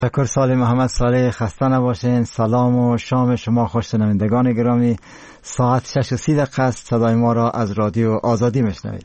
تشکر سال محمد صالح، خسته نباشین. سلام و شام شما خوش. شنوندگان گرامی، ساعت 6:30 است. صدای ما را از رادیو آزادی میشنوید.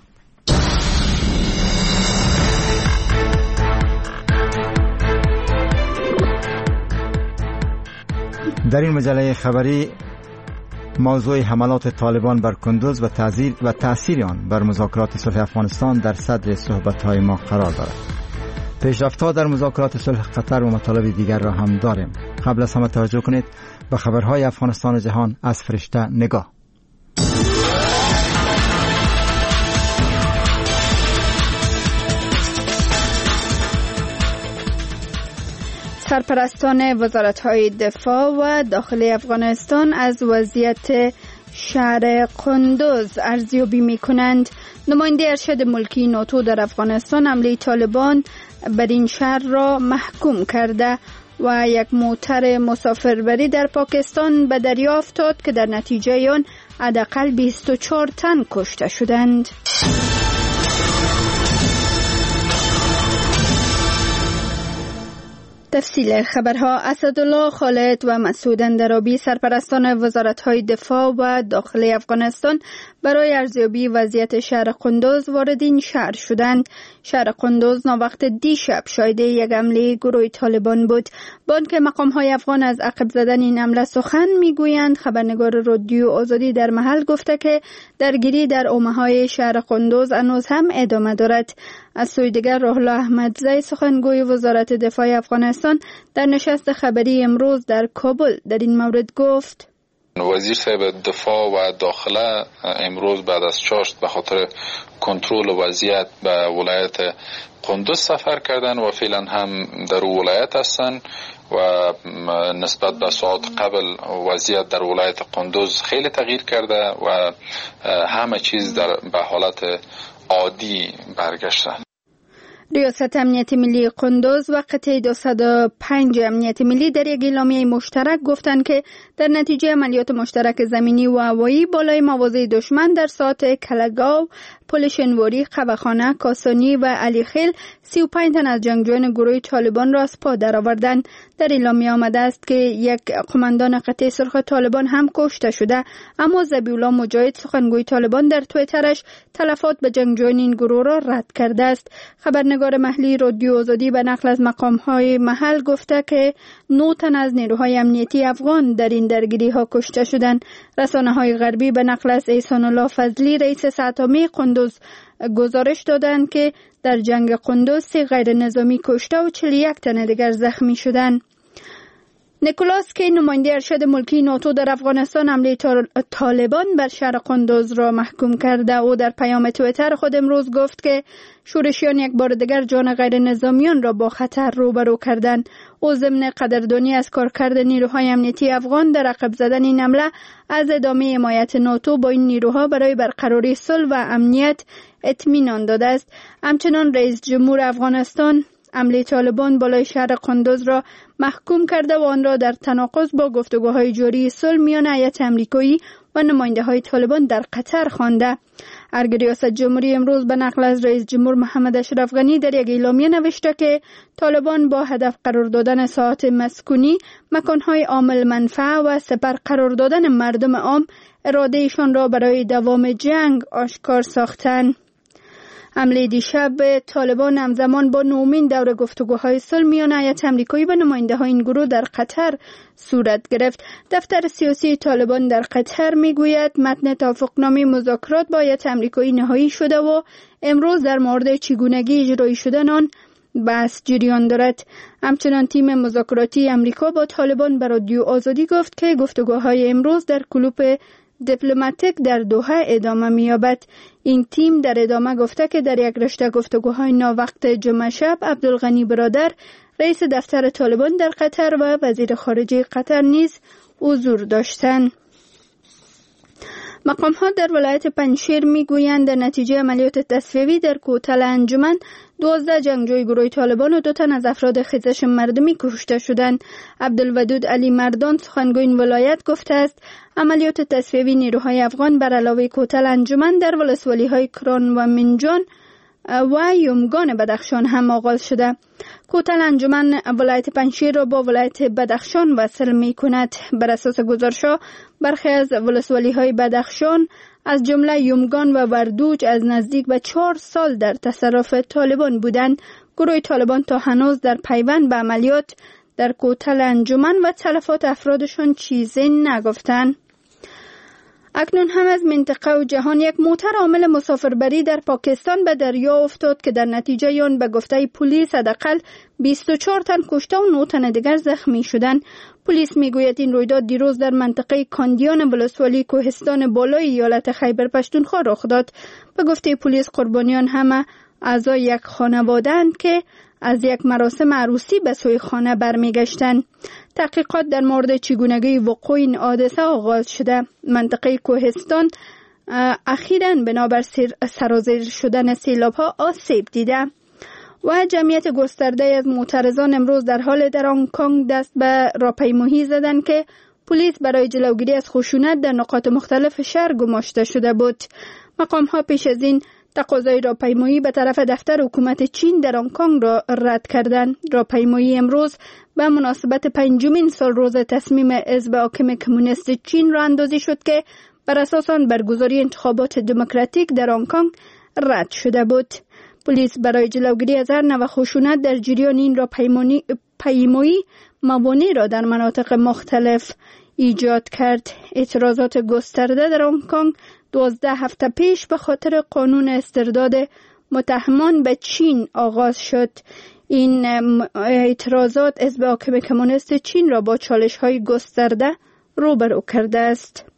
در این مجله خبری موضوع حملات طالبان بر کندوز و تأثیر آن بر مذاکرات صلح افغانستان در صدر صحبت‌های ما قرار دارد. پیشرفت‌ها در مذاکرات صلح قطر و مطالب دیگر را هم داریم. قبل از همه توجه کنید به خبرهای افغانستان و جهان از فرشته نگاه. سرپرستان وزارت‌های دفاع و داخلی افغانستان از وضعیت شهر قندوز ارزیابی می‌کنند. نماینده ارشد ملکی ناتو در افغانستان حمله طالبان بر این شهر را محکوم کرده و یک موتر مسافربری در پاکستان به دریا افتاد که در نتیجه آن حداقل 24 تن کشته شدند. تفصیل خبرها. اسدالله خالد و مسعود اندرابی سرپرستان وزارت‌های دفاع و داخلی افغانستان برای ارزیابی وضعیت شهر قندوز وارد این شهر شدند. شهر قندوز ناوقت دیشب شاهد یک حمله گروه طالبان بود. بانک مقام‌های افغان از عقب زدن این حمله سخن می‌گویند. خبرنگار رادیو آزادی در محل گفته که درگیری در حومه‌های شهر قندوز هنوز هم ادامه دارد. از سوی دیگر روح الله احمدزی سخنگوی وزارت دفاع افغانستان در نشست خبری امروز در کابل در این مورد گفت: وزیر صاحب دفاع و داخله امروز بعد از چاشت به خاطر کنترل وضعیت به ولایت قندوز سفر کردن و فعلا هم در ولایت هستند و نسبت به ساعت قبل وضعیت در ولایت قندوز خیلی تغییر کرده و همه چیز به حالت عادی برگشته. ریاست امنیت ملی قندوز و قطعه 205 امنیت ملی در یک اعلامیه مشترک گفتند که در نتیجه عملیات مشترک زمینی و هوایی بالای مواضع دشمن در ساعت کلگاو، پل شنواری، قبه‌خانه، کاسانی و علیخیل 35 تن از جنگجویان گروه طالبان را از پا درآوردند. در اعلامیه آمده است که یک قماندان قطعه سرخ طالبان هم کشته شده، اما ذبیح‌الله مجاهد سخنگوی طالبان در توییترش تلفات به جنگجویان این گروه را رد کرده است. خبرنگار محلی رادیو آزادی به نقل از مقام‌های محل گفته که 9 تن از نیروهای امنیتی افغان در این درگیری‌ها کشته شدند. رسانه‌های غربی به نقل از احسان الله فضلی رئیس ساتامی قندوز گزارش دادند که در جنگ قندوز 3 غیر نظامی کشته و 41 تن دیگر زخمی شدند. نیکولاس کی نماینده ارشد ملکی ناتو در افغانستان حمله طالبان بر شهر قندوز را محکوم کرده. او در پیام توییتر خود امروز گفت که شورشیان یک بار دیگر جان غیر نظامیان را با خطر روبرو کردند. او ضمن قدردانی از کارکرد نیروهای امنیتی افغان در عقب زدن این حمله از ادامه حمایت ناتو با این نیروها برای برقراری صلح و امنیت اطمینان داده است. همچنان رئیس جمهور افغانستان حمله طالبان بالای شهر قندوز را محکوم کرده و آن را در تناقض با گفتگوهای جاری صلح میان هیئت آمریکایی و نماینده‌های طالبان در قطر خوانده. ارگ ریاست جمهوری امروز به نقل از رئیس جمهور محمد اشرف غنی در یک اعلامیه نوشته که طالبان با هدف قرار دادن ساحات مسکونی، مکان‌های عامل منفعه و سپر قرار دادن مردم عام ارادهشان را برای دوام جنگ آشکار ساختند. حمله دیشب به طالبان همزمان با نومین دور گفتگوهای صلح میان هیئت آمریکایی و نماینده‌های این گروه در قطر صورت گرفت. دفتر سیاسی طالبان در قطر میگوید متن توافقنامه مذاکرات با هیئت آمریکایی نهایی شده و امروز در مورد چگونگی اجرایی شدن آن بحث جریان دارد. همچنان تیم مذاکراتی آمریکا با طالبان به رادیو آزادی گفت که گفتگوهای امروز در کلوپ دیپلماتیک در دوحه ادامه می‌یابد. این تیم در ادامه گفته که در یک رشته گفتگوهای ناوقت جمعه شب عبدالغنی برادر رئیس دفتر طالبان در قطر و وزیر خارجه قطر نیز حضور داشتند. مقام‌ها در ولایت پنجشیر می‌گویند در نتیجه عملیات تصفیه‌ای در کوتل انجمن 12 جنگجوی گروه طالبان و 2 تن از افراد خیزش مردمی کشته شدند. عبدالودود علی مردان سخنگوی این ولایت گفته است عملیات تصفیه‌ای نیروهای افغان بر علاوه کوتل انجمن در ولسوالی‌های کران و منجان و یومگان بدخشان هم آغاز شده. کوتل انجمن ولایت پنجشیر را با ولایت بدخشان وصل می کند. بر اساس گزارش‌ها برخی از ولسوالی‌های بدخشان از جمله یومگان و وردوج از نزدیک به 4 سال در تصرف طالبان بودند. گروه طالبان تا هنوز در پیوند به عملیات در کوتل انجمن و تلفات افرادشان چیزی نگفتند. اکنون هم از منطقه و جهان یک موتر حامل مسافربری در پاکستان به دریا افتاد که در نتیجه آن به گفته پلیس حداقل 24 تن کشته و 9 تن دیگر زخمی شدند. پلیس میگوید این رویداد دیروز در منطقه کاندیان ولسوالی کوهستان بالای ایالت خیبر پختونخوا رخ داد. به گفته پلیس قربانیان همه اعضای یک خانواده‌اند که از یک مراسم عروسی به سوی خانه برمیگشتند. تحقیقات در مورد چگونگی وقوع این حادثه آغاز شده. منطقه کوهستان اخیراً بنابر سرازیر شدن سیلاب‌ها آسیب دیده و جمعیت گسترده از معترضان امروز در حال در هنگ کنگ دست به راهپیمایی زدند که پلیس برای جلوگیری از خشونت در نقاط مختلف شهر گماشته شده بود. مقام‌ها پیش از این تقاضای راهپیمایی به طرف دفتر حکومت چین در هنگ کنگ را رد کردند. راهپیمایی امروز به مناسبت 5مین سالروز تصمیم حزب حاکم کمونیست چین را اندازی شد که بر اساس آن برگزاری انتخابات دموکراتیک در هنگ کنگ رد شده بود. پلیس برای جلوگیری از هر نوع خشونت در جریان این راهپیمایی موانع را در مناطق مختلف ایجاد کرد. اعتراضات گسترده در هنگ کنگ 12 هفته پیش به خاطر قانون استرداد متهمان به چین آغاز شد. این اعتراضات حزب حاکم کمونیست چین را با چالش‌های گسترده روبرو کرده است.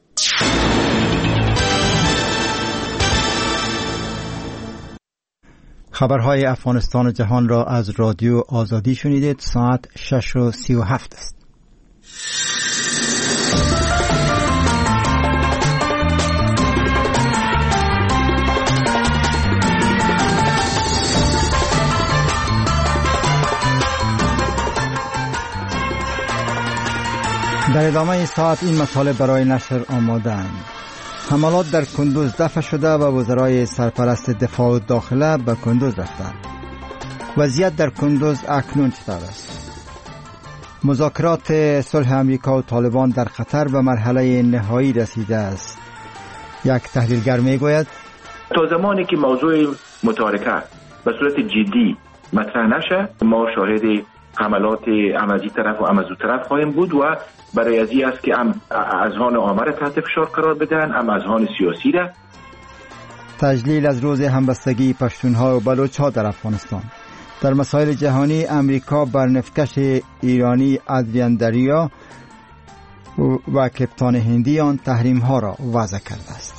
خبرهای افغانستان و جهان را از رادیو آزادی شنیدید. ساعت 6:37 است. در ادامه این ساعت این مطالب برای نشر آماده‌اند. حملات در کندوز دفع شده و وزرای سرپرست دفاع و داخله به کندوز رفتند. وضعیت در کندوز اکنون چطور است؟ مذاکرات صلح امریکا و طالبان در قطر به مرحله نهایی رسیده است. یک تحلیلگر میگوید تا زمانی که موضوع متارکه به صورت جدی مطرح نشه ما شاهد حملات هم از این طرف و هم از اون طرف خواهیم بود و برای ازی است که هم اذهان عامه را تحت فشار قرار بدن هم اذهان سیاسی را. تجلیل از روز همبستگی پشتونها و بلوچ‌ها در افغانستان. در مسائل جهانی امریکا بر نفتکش ایرانی ادریان دریا و کپتان هندی آن تحریم‌ها را وضع کرده است.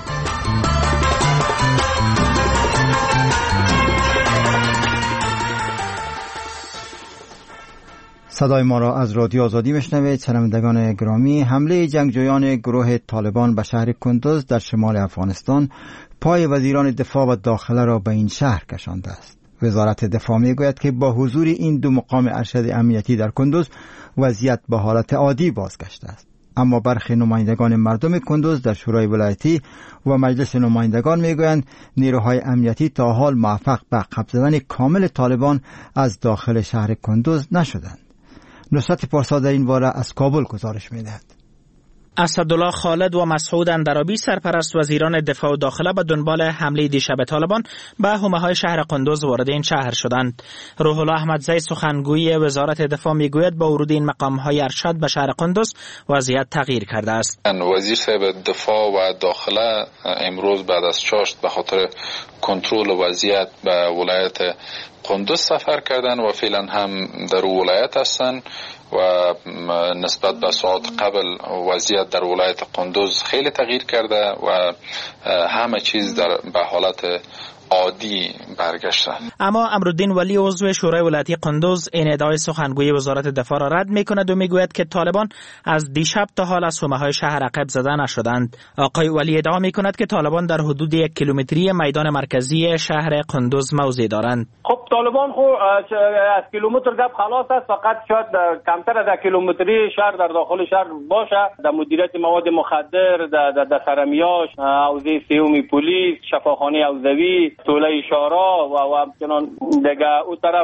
صدای ما را از رادیو آزادی میشنوید. شنوندگان گرامی، حمله جنگجویان گروه طالبان به شهر کندوز در شمال افغانستان پای وزیران دفاع و داخله را به این شهر کشانده است. وزارت دفاع میگوید که با حضور این دو مقام ارشد امنیتی در کندوز وضعیت به حالت عادی بازگشته است. اما برخی نمایندگان مردم کندوز در شورای ولایتی و مجلس نمایندگان میگویند نیروهای امنیتی تا حال موفق به قبض زدن کامل طالبان از داخل شهر کندوز نشدند. نصرت پارسا در این باره از کابل گزارش می‌دهد. اسدالله خالد و مسعود اندرابی سرپرست وزیران دفاع و داخله به دنبال حمله دیشب طالبان به حومه‌های شهر قندوز وارد این شهر شدند. روح الله احمدزی سخنگوی وزارت دفاع میگوید با ورود این مقام‌های ارشد به شهر قندوز وضعیت تغییر کرده است. وزیر صاحب دفاع و داخله امروز بعد از چاشت به خاطر کنترل وضعیت به ولایت قندوز سفر کردن و فعلا هم در ولایت هستند و نسبت به ساعت قبل وضعیت در ولایت قندوز خیلی تغییر کرده و همه چیز به حالت عادی برگشته. اما امرالدین ولی عضو شورای ولایتی قندوز این ادعای سخنگوی وزارت دفاع را رد می‌کند و میگوید که طالبان از دیشب تا حال از حومه‌های شهر عقب زده نشدند. آقای ولی ادعا می‌کند که طالبان در حدود 1 کیلومتری میدان مرکزی شهر قندوز موضع دارند. خب طالبان خو از کیلومتر گپ خلاص است، فقط شاید کمتر از 1 کیلومتری شهر در داخل شهر باشه. در مدیریت مواد مخدر، در سرمیاش، حوزه سیومی پلیس، شفاخانه حوزوی، توله شارا و همچنان دیگه او طرف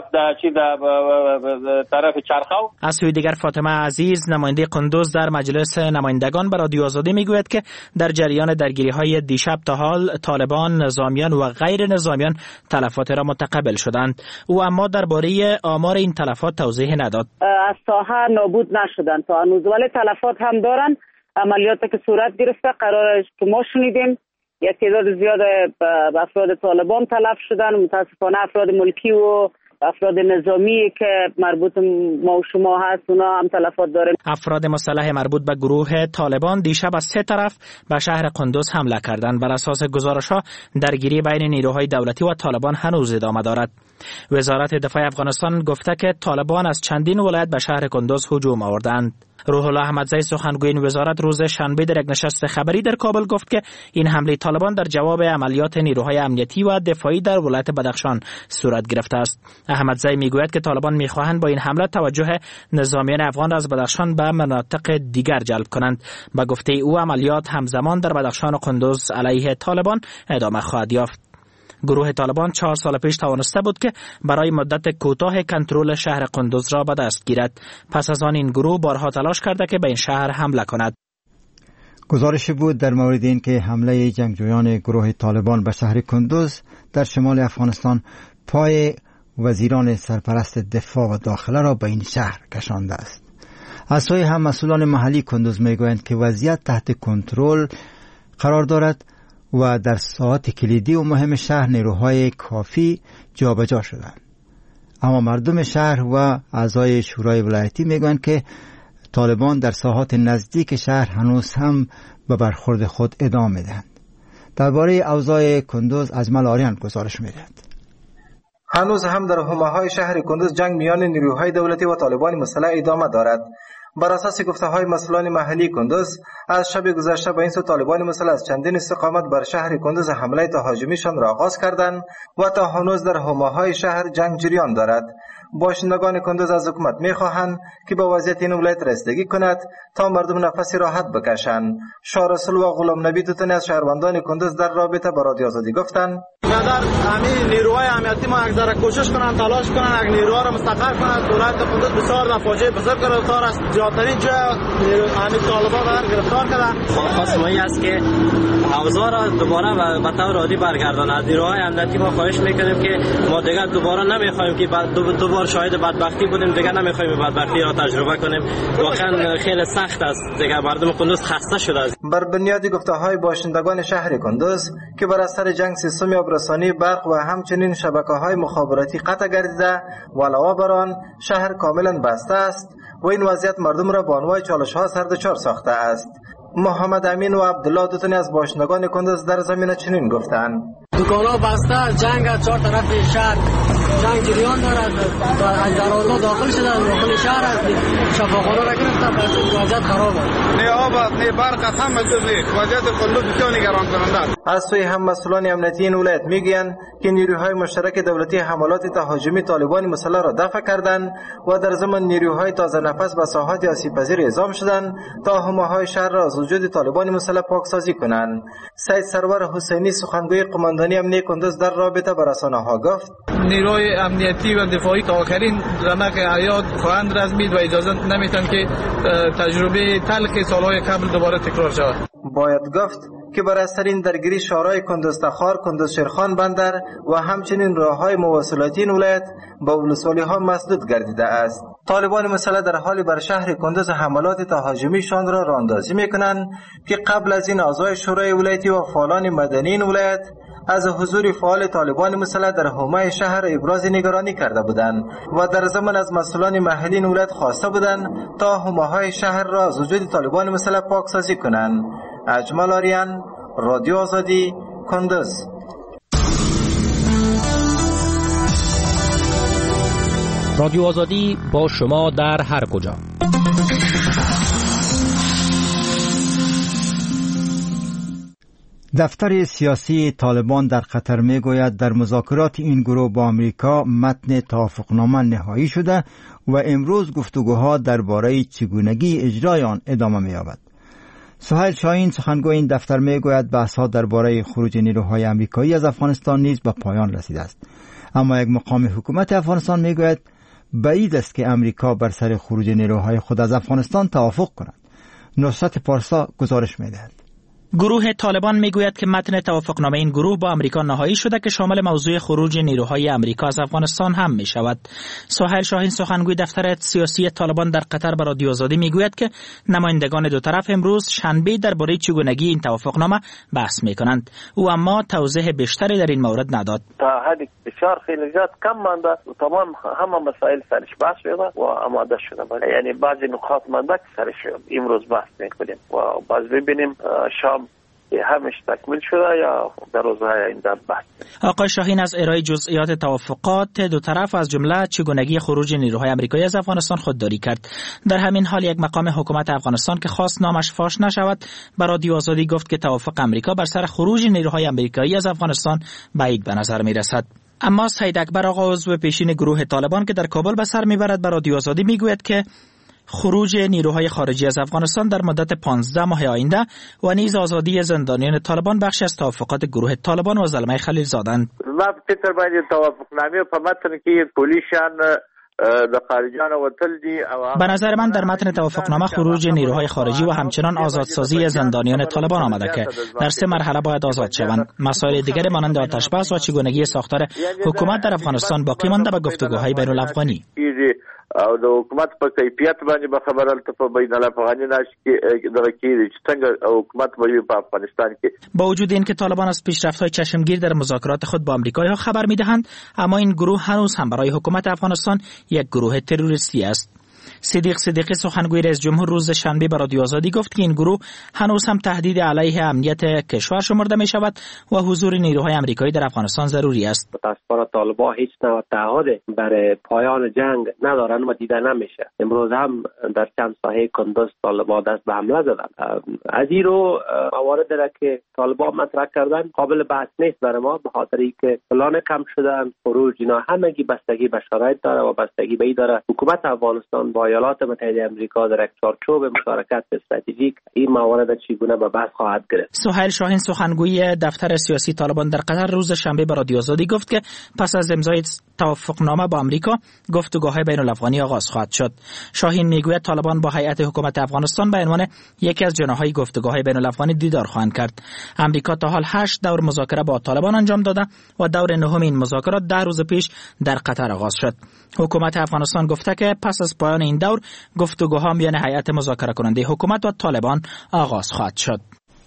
طرف چرخو. از سوی دیگر فاطمه عزیز نماینده قندوز در مجلس نمایندگان به رادیو آزادی میگوید که در جریان درگیری‌های دیشب تا حال طالبان، نظامیان و غیر نظامیان تلفات را متقبل شدند. او اما درباره آمار این تلفات توضیح نداد. از ساحه نابود نشدند تا هنوز، ولی تلفات هم دارن. عملیاتی که صورت گرفته قرارش که ما شنیدیم یک تعداد زیاد افراد طالبان تلف شدن. متاسفانه افراد ملکی و افراد نظامی که مربوط ما و شما هست اونا هم تلفات دارن. افراد مسلح مربوط به گروه طالبان دیشب از 3 طرف به شهر قندوز حمله کردند. بر اساس گزارش‌ها درگیری بین نیروهای دولتی و طالبان هنوز ادامه دارد. وزارت دفاع افغانستان گفته که طالبان از چندین ولایت به شهر قندوز هجوم آوردند. روح الله احمدزی سخنگوی این وزارت روز شنبه در یک نشست خبری در کابل گفت که این حمله طالبان در جواب عملیات نیروهای امنیتی و دفاعی در ولایت بدخشان صورت گرفته است. احمدزی میگوید که طالبان میخواهند با این حمله توجه نظامیان افغان را از بدخشان به مناطق دیگر جلب کنند. به گفته او عملیات همزمان در بدخشان و قندوز علیه طالبان ادامه خواهد یافت. گروه طالبان 4 سال پیش توانسته بود که برای مدت کوتاه کنترل شهر قندوز را به دست گیرد. پس از آن این گروه بارها تلاش کرده که به این شهر حمله کند. گزارش بود در مورد این که حمله جنگجویان گروه طالبان به شهر قندوز در شمال افغانستان پای وزیران سرپرست دفاع و داخله را به این شهر کشانده است. از سوی هم مسئولان محلی قندوز میگویند که وضعیت تحت کنترل قرار دارد و در ساعات کلیدی و مهم شهر نیروهای کافی جابجا شدند. اما مردم شهر و اعضای شورای ولایتی میگویند که طالبان در ساحات نزدیک شهر هنوز هم به برخورد خود ادامه میدهند. درباره اوضاع قندوز اجمل آریان گزارش میدهد. هنوز هم در حومه‌های شهر قندوز جنگ میان نیروهای دولتی و طالبان مسلح ادامه دارد. بر اساس گفته‌های مسئولان محلی قندوز، از شب گذشته به این سو طالبان مسلح از چندین استقامت بر شهر قندوز حمله تهاجمیشان را آغاز کردند و تا هنوز در حومه‌های شهر جنگ جریان دارد. باشندگان قندوز از حکومت می‌خواهند که به وضعیت این ولایت رسیدگی کند تا مردم نفسی راحت بکشند. شاه رسول و غلام نبی دوتن از شهروندان قندوز در رابطه با رادیو آزادی گفتند: در همین نیروهای امنیتی ما اگر کوشش کنند، تلاش کنند، اگر نیروها را مستقر کنند، ولایت قندوز بسیار در فاجعه بزرگ گرفتار است. زیادترین جای همین طالبان را گرفتار کردند. خواست ما این است که اوضاع را دوباره به طور عادی برگرداند. نیروهای امنیتی ما خواهش می‌کنیم که ما دیگر دوباره نمی‌خوایم که دوباره شاهد بدبختی بودیم، دیگر نمی‌خوایم بدبختی را تجربه کنیم. واقعا خیلی سخت است. دیگر مردم قندوز خسته شده است. بر بنیاد گفته‌های باشندگان شهر قندوز که بر اثر جنگ سیستم آبرسانی، برق و همچنین شبکه‌های مخابراتی قطع گردیده و علاوه بر آن شهر کاملا بسته است و این وضعیت مردم را به انواع چالش‌ها سردچار ساخته است. محمد امین و عبدالله دوتانی از باشندگان قندوز در زمینه چنین گفتند: دکان‌ها بسته، جنگ از 4 طرف شهر جنگ جریان دارد. در آزاد داخل شده، داخل شهر است. شفاخانه را گرفتن، وضعیت خراب است. نه آب است، نه برق است، هم وضعیت قندوز بسیار نگران کننده است. از سوی هم مسئولان امنیتی این ولایت میگویند که نیروهای مشترک دولتی حملات تهاجمی طالبان مسلح را دفع کردند و در ضمن نیروهای تازه نفس به ساحات آسیب‌پذیر اعزام شدند تا حومه‌های شهر را از وجود طالبان مسلح پاکسازی کنند. سید سرور حسینی سخنگوی قماندانی امنیتی قندوز در رابطه با رسانه‌ها گفت: نیروهای امنیتی و دفاعی تا آخرین رمق حیات خواهند رزمید و اجازه نمیتن که تجربه تلخ سالهای قبل دوباره تکرار شود. باید گفت که بر اثر این درگیری شورای قندوز تخار، قندوز شیرخان بندر و همچنین راههای مواصلاتی این ولایت با ولسوالی‌ها مسدود گردیده است. طالبان مسلح در حالی بر شهر قندوز حملات تهاجمیشان را راهاندازی میکنند که قبل از این اعضای شورای ولایتی و فعالان مدنی این ولایت از حضور فعال طالبان مسلح در حومه شهر ابراز نگرانی کرده بودند و در زمان از مسئولان محلی این ولایت خواسته بودند تا حومه‌های شهر را از وجود طالبان مسلح پاکسازی کنند. اجمل آریان، رادیو آزادی، قندوز. رادیو آزادی با شما در هر کجا. دفتر سیاسی طالبان در قطر میگوید در مذاکرات این گروه با آمریکا متن توافقنامه نهایی شده و امروز گفتگوها درباره چگونگی اجرای آن ادامه می‌یابد. سهیل شاهین سخنگوی این دفتر میگوید بحث‌ها درباره خروج نیروهای آمریکایی از افغانستان نیز به پایان رسیده است، اما یک مقام حکومت افغانستان میگوید بعید است که امریکا بر سر خروج نیروهای خود از افغانستان توافق کند. نصرت پارسا گزارش می‌دهد. گروه طالبان میگوید که متن توافقنامه این گروه با امریکا نهایی شده که شامل موضوع خروج نیروهای امریکا از افغانستان هم می شود. سهیل شاهین سخنگوی دفتر سیاسی طالبان در قطر به رادیو آزادی میگوید که نمایندگان دو طرف امروز شنبه درباره چگونگی این توافقنامه بحث می کنند. او اما توضیح بیشتری در این مورد نداد. تا حدی بسیار خیلی زیاد کم مانده و تمام همه مسائل سرش بحث شده و آماده شده، یعنی بعضی نکات مانده که سرش امروز بحث میکنیم و باز ببینیم شام همش تکمیل شده یا در روزهای آینده بحث. آقای شاهین از ارائه جزئیات توافقات دو طرف از جمله چگونگی خروج نیروهای آمریکایی از افغانستان خودداری کرد. در همین حال یک مقام حکومت افغانستان که خواست نامش فاش نشود به رادیو آزادی گفت که توافق امریکا بر سر خروج نیروهای آمریکایی از افغانستان بعید به نظر میرسد. اما سید اکبر آقا عضو پیشین گروه طالبان که در کابل به سر میبرد به رادیو آزادی میگوید که خروج نیروهای خارجی از افغانستان در مدت 15 ماه آینده و نیز آزادی زندانیان طالبان بخش از توافقات گروه طالبان و زلمه خلیل زادند. ما فکر باید توافقنامه په متن کې پولیسان د خارجیان وتل دي. به نظر من در متن توافقنامه خروج نیروهای خارجی و همچنان آزادسازی زندانیان طالبان آمده که در 3 مرحله باید آزاد شوند. مسائل دیگری مانند آتش بس و چگونگی ساختار حکومت در افغانستان باقی مانده به گفتگوهای بین الافغانی. او د حکومت په کیفیت باندې به خبره په بین الافغاني ناش کې دغه کې چې څنګه حکومت په افغانستان کې. با وجود اینکه طالبان از پیشرفت‌های چشمگیر در مذاکرات خود با آمریکایی‌ها خبر می‌دهند، اما این گروه هنوز هم برای حکومت افغانستان یک گروه تروریستی است. صدیق صدیقی سخنگوی رئیس جمهور روز شنبه به رادیو آزادی گفت که این گروه هنوز هم تهدید علیه امنیت کشور شمرده می شود و حضور نیروهای آمریکایی در افغانستان ضروری است. متأسفانه طالبان هیچ نوع تعهد برای پایان جنگ ندارن و دیده نمیشه. امروز هم در چند ساحه کندوز طالبان دست به حمله زدن. از این رو موارد را که طالبان مطرح کردن قابل بحث نیست برای ما، به خاطر اینکه پلان کم شدن، خروج، اینا همگی بستگی به شرایط داره و بستگی به این داره حکومت افغانستان با ایالات متحده آمریکا در یک چارچوب مشارکت استراتژیک این موارد چگونه به بحث خواهد گرفت. سهیل شاهین سخنگوی دفتر سیاسی طالبان در قطر روز شنبه به رادیو آزادی گفت که پس از امضای توافقنامه با آمریکا گفتگوهای بین الافغانی آغاز خواهد شد. شاهین میگوید طالبان با هیئت حکومت افغانستان به عنوان یکی از جناحهای گفتگوهای بین الافغانی دیدار خواهند کرد. آمریکا تا حال 8 دور مذاکره با طالبان انجام داده و دور نهم این مذاکرات 10 روز پیش در قطر آغاز شد. حکومت افغانستان گفته که پس از پایان این دور گفتگوها میان هیئت مذاکره کننده حکومت و طالبان آغاز خواهد شد.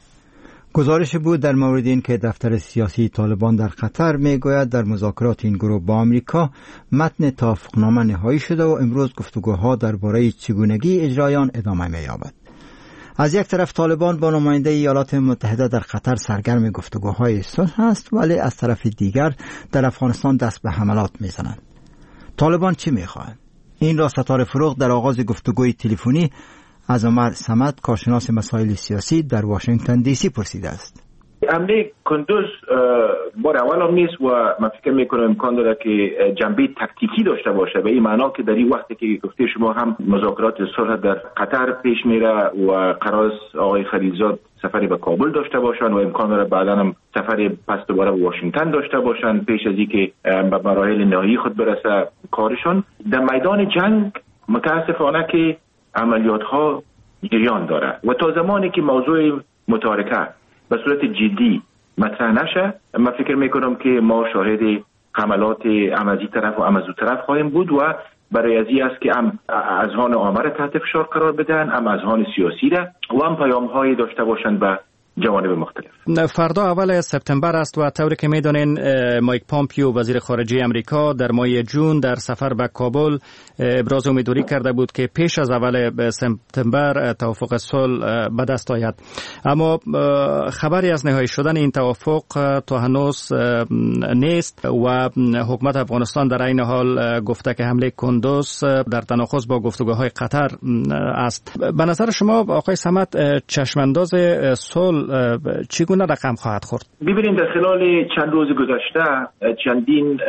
گزارش بود در مورد این که دفتر سیاسی طالبان در قطر میگوید در مذاکرات این گروه با آمریکا متن توافقنامه نهایی شده و امروز گفتگوها درباره چگونگی اجرای آن ادامه می‌یابد. از یک طرف طالبان با نماینده ایالات متحده در قطر سرگرم گفتگوهای صلح است، ولی از طرف دیگر در افغانستان دست به حملات میزنند. طالبان چی میخواهند؟ این را ستاره فروغ در آغاز گفتگوی تلفنی از عمر صمد کارشناس مسائل سیاسی در واشنگتن دی سی پرسیده است. حمله کندوز بار اول هم نیست و من فکر میکنم امکان داره که جنبه تکتیکی داشته باشه، به این معنا که در این وقتی که گفته شما هم مذاکرات صلح در قطر پیش میره و قرار آقای خلیلزاد سفری به کابل داشته باشن و امکان داره بعدا هم سفری پس دوباره به واشنگتن داشته باشن پیش از اینکه به مراحل نهایی خود برسه کارشون. در میدان جنگ متاسفانه که عملیات ها جریان داره و تا زمانی که موضوع متارکه به صورت جدی مطرح نشه، من فکر میکنم که ما شاهد حملات هم از این طرف و هم از اون طرف خواهیم بود و برای ازی است که هم اذهان عامه را تحت فشار قرار بدن، هم اذهان سیاسی را و هم پیام هایی داشته باشند به جوانب مختلف. فردا اول سپتامبر است و طوری که میدونین مایک پامپیو وزیر خارجه امریکا در ماه جون در سفر به کابل ابراز امیدواری کرده بود که پیش از اول سپتامبر توافق صلح به دست آید، اما خبری از نهایی شدن این توافق تا هنوز نیست و حکومت افغانستان در این حال گفته که حمله کندوز در تناقض با گفتگوهای قطر است. به نظر شما آقای صمد چشمانداز صلح چگونه رقم خواهد خورد؟ ببینید در خلال چند روز گذشته چندین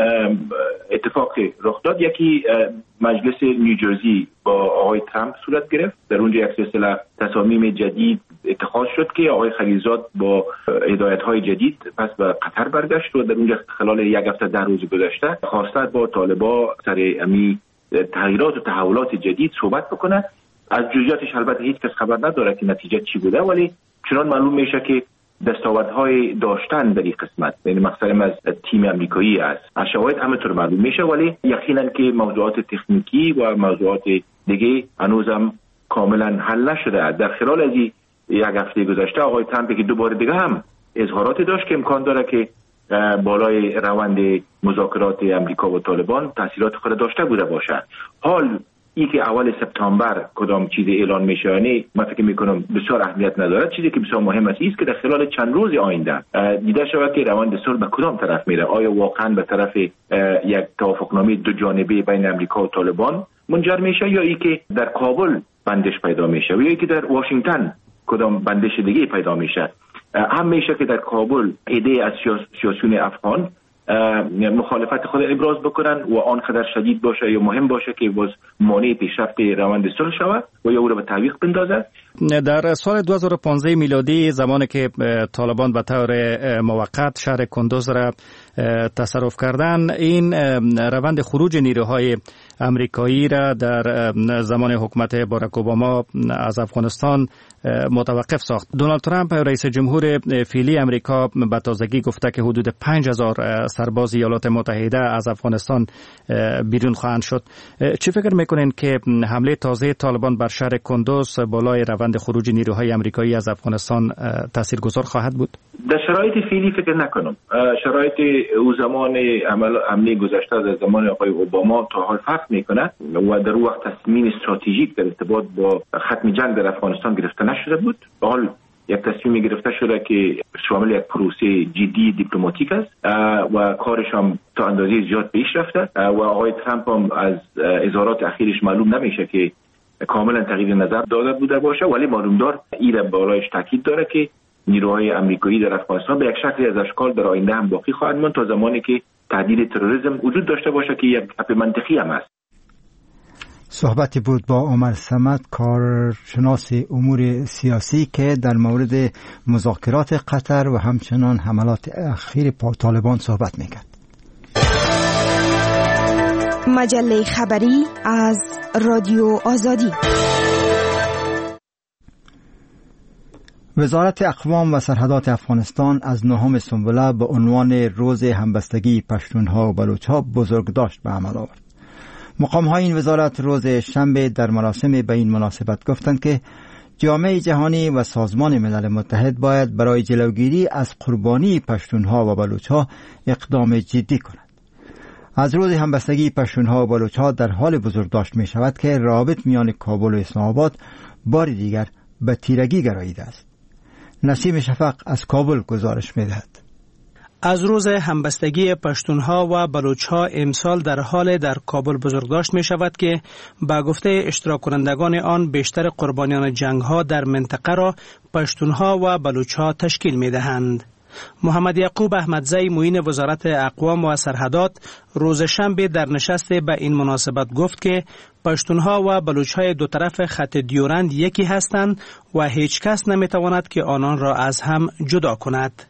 اتفاق رخ داد. یکی مجلس نیوجرسی با آقای ترامپ صورت گرفت. در اونجا یک سلسله تصامیم جدید اتخاذ شد که آقای خلیلزاد با هدایت‌های جدید پس به قطر برگشت و در اونجا خلال یک هفته 10 روز گذشته خواسته با طالبا سر امی تغییرات و تحولات جدید صحبت بکنه. از جزئیاتش البته هیچ کس خبر نداره که نتیجه چی بوده، ولی چنان معلوم میشه که دستاوردهای داشتن در این قسمت، یعنی مقصدم از تیم امریکایی است. از شواهد همینطور معلوم میشه، ولی یقینا که موضوعات تکنیکی و موضوعات دیگه هنوزم کاملا حل نشده. در خلال از یک هفته گذشته آقای ترامپ که دوباره دیگه هم اظهاراتی داشت که امکان داره که بالای روند مذاکرات امریکا و طالبان تاثیرات خود داشته بوده باشه. حال ای که اول سپتامبر کدام چیز اعلان میشه، یعنی من فکر میکنم بسیار اهمیت نداره. چیزی که بسیار مهم است که در خلال چند روز آینده دیده شود که روند صلح به کدام طرف میره. آیا واقعا به طرف یک توافقنامه دو جانبه بین امریکا و طالبان منجر میشه، یا ای که در کابل بندش پیدا میشه، یا ای که در واشنگتن کدام بندش دیگه پیدا میشه. هم میشه که در کابل ایده از سیاسیون افغان مخالفت خود ابراز بکنن و آنقدر شدید باشه یا مهم باشه که باز مانع پیشرفت روند صلح شود و یا او را به تعویق بندازد. در سال 2015 میلادی زمانی که طالبان به طور موقت شهر کندوز را تصرف کردند، این روند خروج نیروهای امریکایی را در زمان حکومت باراک اوباما از افغانستان متوقف ساخت. دونالد ترامپ رئیس جمهور فعلی امریکا به تازگی گفته که حدود 5000 سرباز ایالات متحده از افغانستان بیرون خواهند شد. چه فکر میکنین که حمله تازه طالبان بر شهر کندوز بالای روند خروج نیروهای امریکایی از افغانستان تاثیرگذار خواهد بود؟ در شرایط فعلی فکر نکنم. شرایط او زمان حمله گذشته در زمان آقای اوباما تا حال فرق میکنه و در وقت تصمیم استراتژیک در ارتباط با ختم جنگ در افغانستان گرفته نشده بود. به حال یک تصمیم گرفته شده که شامل یک پروسه جدی دیپلماتیک است و کارش هم تا اندازه زیاد پیش رفته و آقای ترامپ هم از اظهارات اخیرش معلوم نمیشه که کاملا تغییر نظر داده بوده باشه، ولی معلومدار این بالایش تاکید داره که نیروهای امریکایی در افغانستان به یک شکلی از اشکال در آینده هم باقی خواهد ماند تا زمانی که تهدید تروریسم وجود داشته باشه که یک گپ منطقی هم است. صحبتی بود با عمر صمد، کارشناس امور سیاسی، که در مورد مذاکرات قطر و همچنان حملات اخیر طالبان صحبت میکرد. مجله خبری از رادیو آزادی. وزارت اقوام و سرحدات افغانستان از 9 سنبله به عنوان روز همبستگی پشتونها و بلوچها بزرگداشت به عمل آورد. مقام‌های این وزارت روز شنبه در مراسم به این مناسبت گفتند که جامعه جهانی و سازمان ملل متحد باید برای جلوگیری از قربانی پشتونها و بلوچها اقدام جدی کنند. از روز همبستگی پشتونها و بلوچها در حال بزرگداشت می شود که روابط میان کابل و اسلام آباد بار دیگر به تیرگی گراییده است. نسیم شفق از کابل گزارش می دهد. از روز همبستگی پشتونها و بلوچها امسال در حال در کابل بزرگداشت می شود که با گفته اشتراک کنندگان آن بیشتر قربانیان جنگ ها در منطقه را پشتونها و بلوچها تشکیل می دهند. محمد یعقوب احمدزی معین وزارت اقوام و سرحدات روز شنبه در نشست به این مناسبت گفت که پشتونها و بلوچهای دو طرف خط دیورند یکی هستند و هیچ کس نمیتواند که آنان را از هم جدا کند.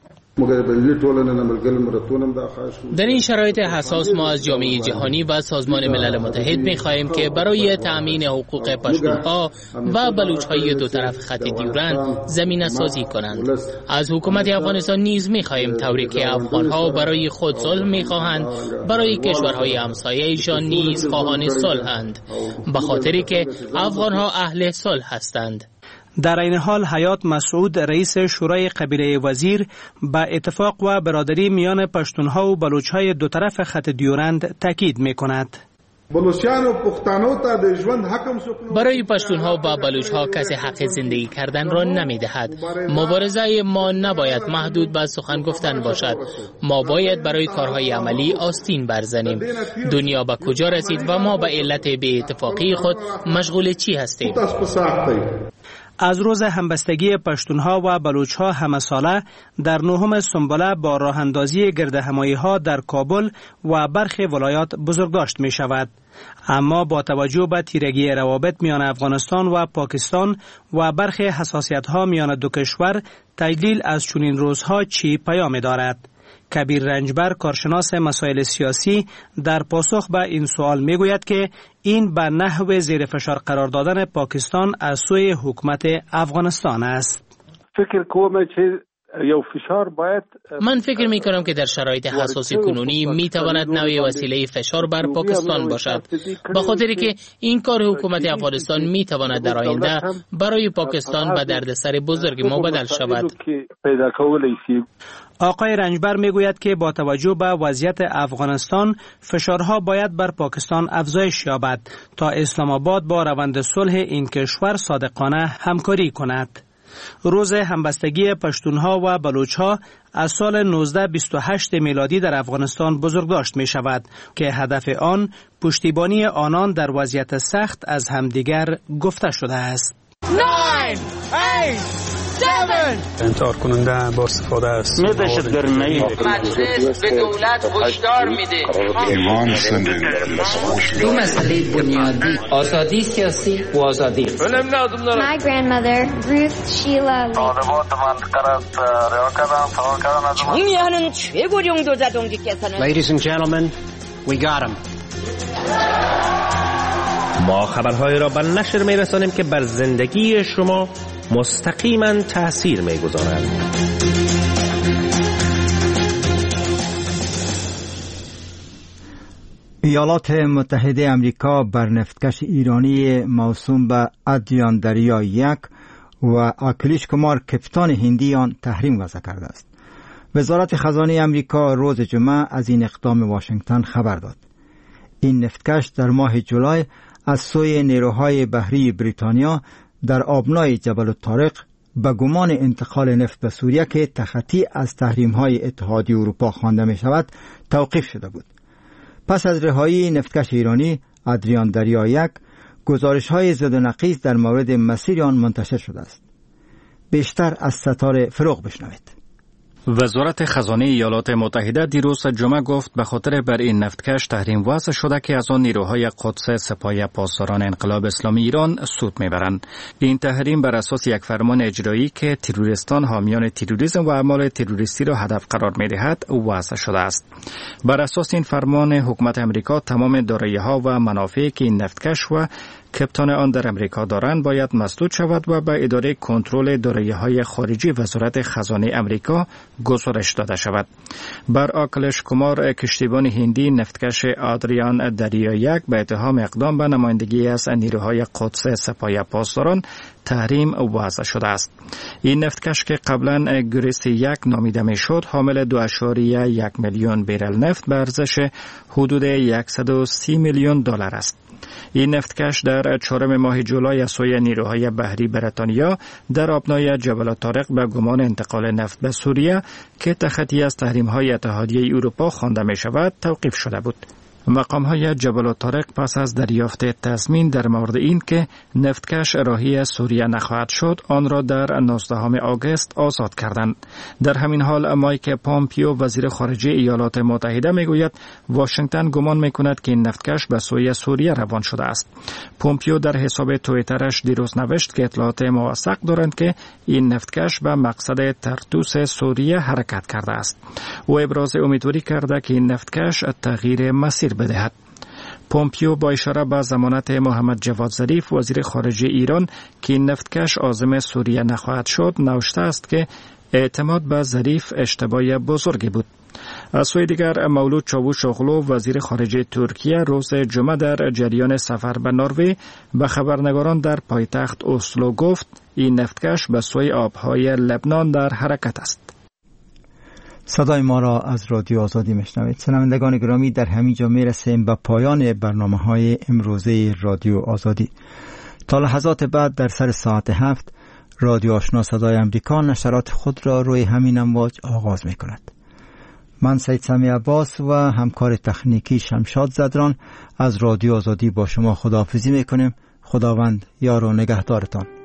در این شرایط حساس ما از جامعه جهانی و سازمان ملل متحد می‌خواهیم که برای تأمین حقوق پشتونها و بلوچ‌های دو طرف خط دیورند زمینه‌سازی کنند. از حکومت افغانستان نیز می‌خواهیم طوری که افغان‌ها برای خود صلح می‌خواهند برای کشورهای همسایه‌شان نیز خواهان صلح‌اند، به خاطری که افغان‌ها اهل صلح هستند. در این حال حیات مسعود رئیس شورای قبیله وزیر با اتفاق و برادری میان پشتونها و بلوچهای دو طرف خط دیورند تاکید می‌کند. برای پشتونها و بلوچها کسی حق زندگی کردن را نمی‌دهد. مبارزه ما نباید محدود به سخن گفتن باشد. ما باید برای کارهای عملی آستین برزنیم. دنیا به کجا رسید و ما به علت بی‌اتفاقی خود مشغول چی هستیم؟ از روز همبستگی پشتونها و بلوچها همه ساله در 9 سنبله با راه اندازی گردهمایی‌ها در کابل و برخی ولایات بزرگداشت می شود. اما با توجه به تیرگی روابط میان افغانستان و پاکستان و برخی حساسیت‌ها میان دو کشور، تجلیل از چنین روزها چی پیام دارد؟ کبیر رنجبر، کارشناس مسائل سیاسی، در پاسخ به این سوال میگوید که این به نحو زیر فشار قرار دادن پاکستان از سوی حکومت افغانستان است. من فکر می کنم که در شرایط حساس کنونی می تواند نوعی وسیله فشار بر پاکستان باشد، به خاطری که این کار حکومت افغانستان می تواند در آینده برای پاکستان به دردسر بزرگ مبدل شود. آقای رنجبر میگوید که با توجه به وضعیت افغانستان فشارها باید بر پاکستان افزایش یابد تا اسلام آباد با روند صلح این کشور صادقانه همکاری کند. روز همبستگی پشتونها و بلوچها از سال 1928 میلادی در افغانستان بزرگداشت می شود که هدف آن پشتیبانی آنان در وضعیت سخت از همدیگر گفته شده است. 9 8 7 انتحار کننده با استفاده است. مجلس به دولت هشدار میده. دو مسئله بنیادی، آزادی سیاسی و آزادی. My grandmother, Ruth Sheila Lee. 정의하는 최고령 도자동지께서는 Ladies and gentlemen, we got him. ما خبرهای را به نشر می‌رسانیم که بر زندگی شما مستقیما تأثیر می‌گذارند. ایالات متحده امریکا بر نفتکش ایرانی موسوم به ادریان دریا 1 و آکلیش کمار کپتان هندی آن تحریم وضع کرده است. وزارت خزانه امریکا روز جمعه از این اقدام واشنگتن خبر داد. این نفتکش در ماه جولای از سوی نیروهای بحری بریتانیا در آبنای جبل الطارق به گمان انتقال نفت به سوریه که تخطی از تحریم‌های اتحادیه اروپا خوانده می شود توقیف شده بود. پس از رهایی نفتکش ایرانی ادریان دریا 1 گزارش‌های زد و نقیض در مورد مسیر آن منتشر شده است. بیشتر از ستاره فروغ بشنوید. وزارت خزانه ایالات متحده دیروز جمعه گفت به خاطر بر این نفتکش تحریم وضع شده که از آن نیروهای قدس سپاه پاسداران انقلاب اسلامی ایران سود میبرند. این تحریم بر اساس یک فرمان اجرایی که تروریستان حامیان تروریسم و اعمال تروریستی را هدف قرار میدهد وضع شده است. بر اساس این فرمان حکومت امریکا تمام دارایی‌ها و منافعی که این نفتکش و کپتان آن در امریکا دارند باید مسدود شود و به اداره کنترل دارایی‌های خارجی وزارت خزانه امریکا گزارش داده شود. بر آکلش کمار کشتیبان هندی نفتکش آدریان دریا 1 به اتهام اقدام به نمایندگی از نیروهای قدس سپاه پاسداران تحریم وضع شده است. این نفتکش که قبلا گریس 1 نامیده می شد حامل 2.1 میلیون بیرل نفت به ارزش حدود 130 میلیون دلار است. این نفتکش در 4 ماه جولای از سوی نیروهای بحری بریتانیا در آبنای جبل الطارق به گمان انتقال نفت به سوریه که تخطی از تحریم‌های اتحادیه اروپا خوانده می شود توقیف شده بود. مقام‌های جبل الطارق پس از دریافت تضمین در مورد این که نفتکش راهی از سوریه نخواهد شد آن را در 19 آگوست آزاد کردند. در همین حال مایک پامپیو وزیر خارجه ایالات متحده میگوید واشنگتن گمان میکند که این نفتکش به سوی سوریه روان شده است. پامپیو در حساب توییترش دیروز نوشت که اطلاعات موثق دارند که این نفتکش به مقصد طرطوس سوریه حرکت کرده است. او ابراز امیدواری کرده که این نفتکش تغییر مسیر بدهد. پومپیو با اشاره به ضمانت محمد جواد ظریف وزیر خارجه ایران که این نفتکش عازم سوریه نخواهد شد نوشته است که اعتماد به ظریف اشتباه بزرگی بود. از سوی دیگر مولود چاوشوغلو وزیر خارجه ترکیه روز جمعه در جریان سفر به نروژ به خبرنگاران در پایتخت اسلو گفت این نفتکش به سوی آبهای لبنان در حرکت است. صدای ما را از رادیو آزادی میشنوید. شنوندگان گرامی، در همین جا میرسیم به پایان برنامه‌های امروزه رادیو آزادی. تا لحظات بعد در سر ساعت 7 رادیو آشنا صدای امریکا نشرات خود را روی همین امواج آغاز می‌کند. من سید سمی عباس و همکار تکنیکی شمشاد زدران از رادیو آزادی با شما خداحافظی می‌کنیم. خداوند یار و نگهدارتان.